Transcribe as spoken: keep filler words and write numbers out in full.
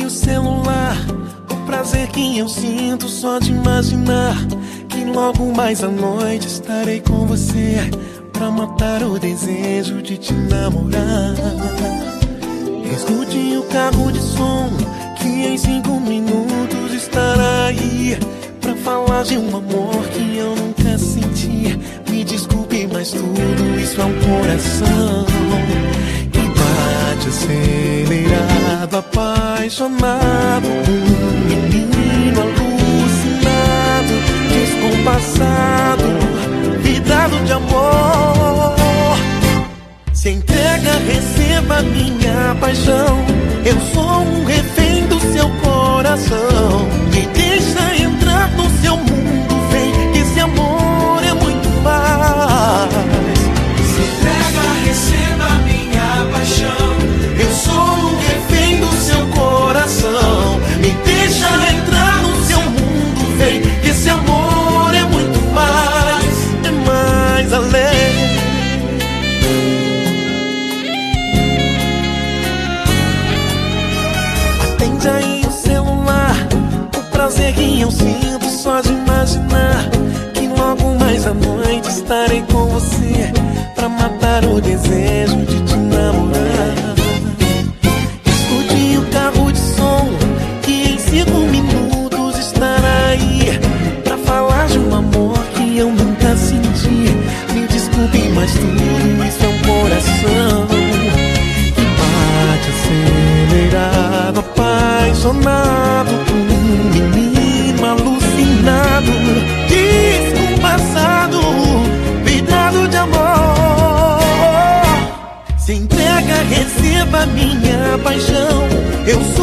o celular, o prazer que eu sinto só de imaginar que logo mais à noite estarei com você pra matar o desejo de te namorar. Escute o carro de som que em cinco minutos estará aí pra falar de um amor que eu nunca senti. Me desculpe, mas tudo isso é um coração que bate acelerado, apaixonado, um menino alucinado, descompassado, vidrado de amor. Se entrega, receba minha paixão. Eu sou um refém do seu coração. Me deixa entrar no seu mundo, vem, que esse amor é muito mais. Se entrega, receba minha paixão. Eu sou um refém do seu coração. Me deixa entrar no seu mundo, vem, que esse amor é muito mais. É mais além. Atende aí o celular, o prazer que eu sinto só de imaginar que logo mais à noite estarei com você pra matar o desejo de te namorar. Escute o carro de som que em cinco minutos estará aí pra falar de um amor que eu nunca senti. Me desculpe, mas tudo isso é um coração que bate acelerado, apaixonado, um menino alucinado, descompassado, vidrado de amor. Se entrega, receba minha paixão. Eu